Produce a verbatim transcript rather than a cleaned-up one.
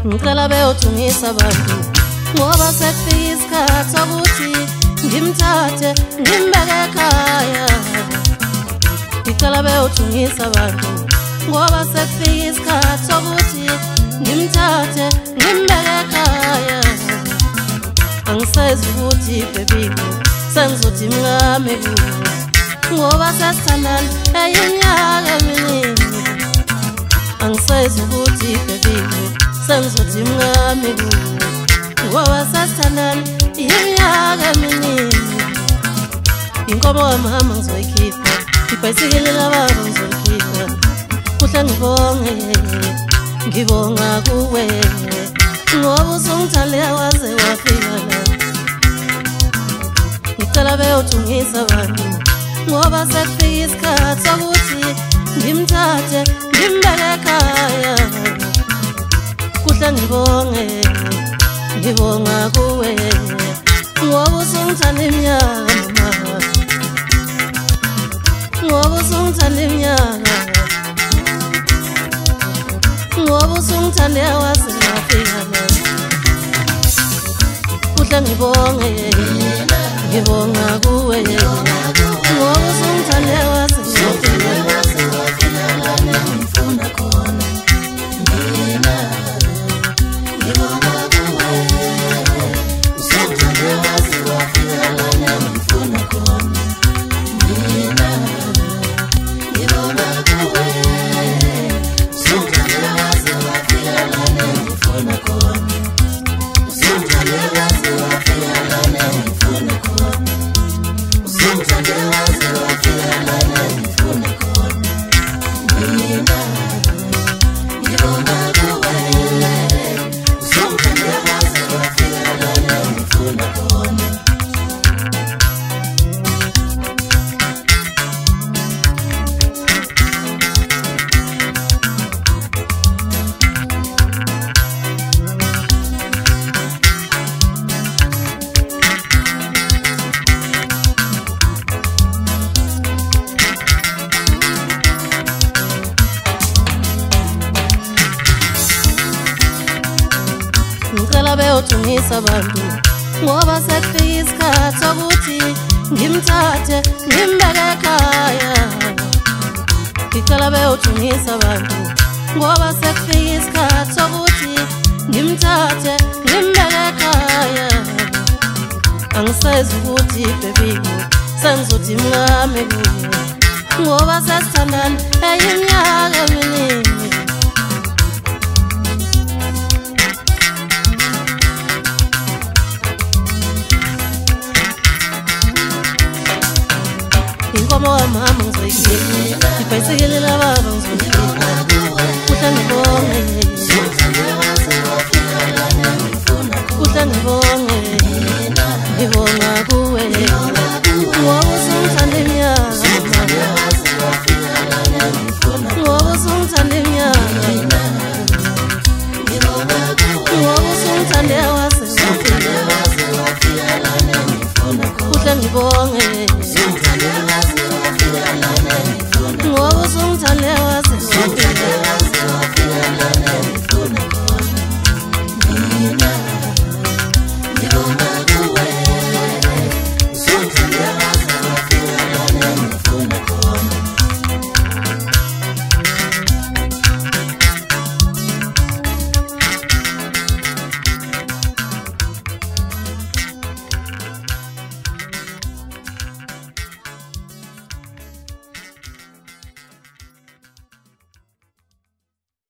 ngicela beyothungisa abantu ngoba sekufika isikhathi sokuthi ngimthathe ngimbeke ekhaya. Ngicela beyothungisa abantu ngoba sekufika isikhathi sokuthi ngimthathe ngimbeke ekhaya. Angisazi ukuthi baby sengizothi mngame kuwe ngoba sasithandana eyinyaka eminingi. Angisazi ukuthi baby sengizothi mngame kuwe ngoba sasithandana iminyaka eminingi. Inkomo kamama ngizoyikhipha, ibhayisikili lababa ngizoyikhipha. Kuhle ngibonge, ngibonga kuwe ngoba usungithande waze wafika la. Ngicela beyothungisa abantu ngoba sekufika isikhathi sokuthi ngimthathe ngimbeke ekhaya. Kuhle ngibonge, ngibonga kuwe ngoba usungithande iminyaka mama, ngoba usungithande iminyaka, ngoba usungithande waze wafika la. Kuhle ngibonge, ngibonga kuwe ngoba usungithande waze wafika la. Ngifuna khona mina, ngibonga kuwe usungithande waze wafika la. Ngifuna khona mina, ngibonga kuwe usungithande waze wafika la. Ngifuna khona usungithande waze wafika la. Ngifuna khona usungithande waze wafika la. Ngifuna khona mina, ngibonga kuwe usungithande waze wafika la. Ngifuna khona. Ngicela beyothungisa abantu ngoba sekufika isikhathi sokuthi ngimthathe ngimbeke ekhaya. Ngicela beyothungisa abantu ngoba sekufika isikhathi sokuthi ngimthathe ngimbeke ekhaya. Angisazi ukuthi baby sengizothi mngame kuwe ngoba sasithandana eyinyaka eminingi. Inkomo kamama ngizoyikhipha, ibhayisikili lababa ngizoyikhipha. Kuhle ngibonge, kuhle ngibonge, ngibonga kuwe ngoba usungithande iminyaka mama, ngoba usungithande iminyaka, ngoba usungithande waze wafika la. Kuhle ngibonge,